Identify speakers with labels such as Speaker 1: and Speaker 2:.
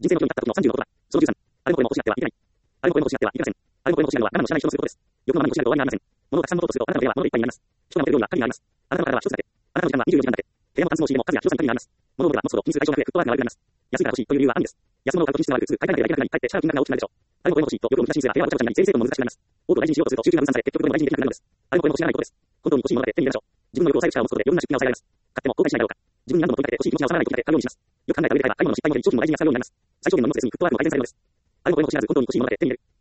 Speaker 1: 人生の岐路に立った時の30のことだ。その13、あれもこれも落とし合ってはいけない。あれもこれも落とし合ってはいけません。あれもこれも落とし合うのは、何も知らない人のすることです。欲のままに落とし合うと終わりがありません。物をたくさん持とうとすると、あなたの手は物でいっぱいになります。人が持てる量には限りがあります。あなたの体は一つだけ。あなたの時間は24時間だけ。部屋のタンスの仕入れも数や広さに限りがあります。物を持てば持つほど品質が対象が増え、フットワークが悪くなります。安いから欲しいという理由は暗です。安物を買うと品質が悪く、すぐ買い替えなければいけなくなり、かえって支払う金額が大きくなるでしょう。あれもこれも欲しいと欲を満たしにすれば部屋はごちゃごちゃになり、整理整頓も難しくなります。多くを大事にしようとすると収集が分散され、結局どれも大事にできなくなるのです。あれもこれも知らないことです。本当に欲しいものだけ手に入れましょう。自分の欲を抑える力を持つことで余分な出費が抑えられます。買っても後悔しないだろうか。自分に何度も問いかけて欲しい気持ちが収まらない時だけ買うようにします。よく考えた上で買えば、あるものの失敗も減り、長期も大事に扱うようになります。最小限の荷物にフットワークも改善されるのです。あれもこれも知らず本当に欲しいものだけ手に入れる。